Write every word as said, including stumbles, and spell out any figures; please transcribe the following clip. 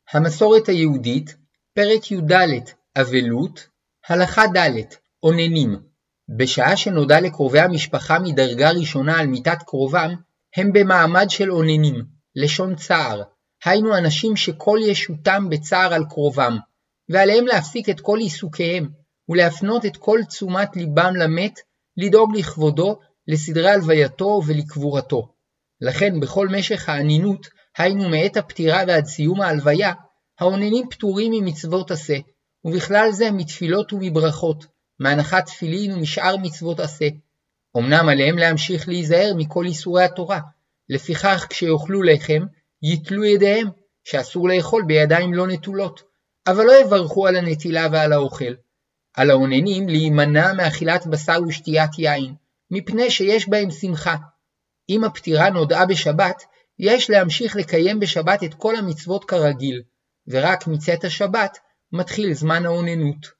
המסורת היהודית, פרק י"ד, אבלות, הלכה ד', אוננים. בשעה שנודע לקרובי המשפחה מדרגה ראשונה על מיתת קרובם, הם במעמד של אוננים, לשון צער, היינו אנשים שכל ישותם בצער על קרובם, ועליהם להפסיק את כל עיסוקיהם, ולהפנות את כל תשומת ליבם למת, לדאוג לכבודו, לסדרי הלווייתו ולקבורתו. לכן בכל משך האנינות, היינו מעת הפטירה ועד סיום ההלוויה, האוננים פטורים ממצוות עשה, ובכלל זה מתפילות ומברכות, מהנחת תפילין ומשאר מצוות עשה. אמנם עליהם להמשיך להיזהר מכל איסורי התורה, לפיכך כשיאכלו לחם, יתלו ידיהם, שאסור לאכול בידיים לא נטולות, אבל לא יברכו על הנטילה ועל האוכל. על האוננים להימנע מאכילת בשר ושתיית יין, מפני שיש בהם שמחה. אם הפטירה נודעה בשבת, יש להמשיך לקיים בשבת את כל המצוות כרגיל, ורק מצאת השבת מתחיל זמן האוננות.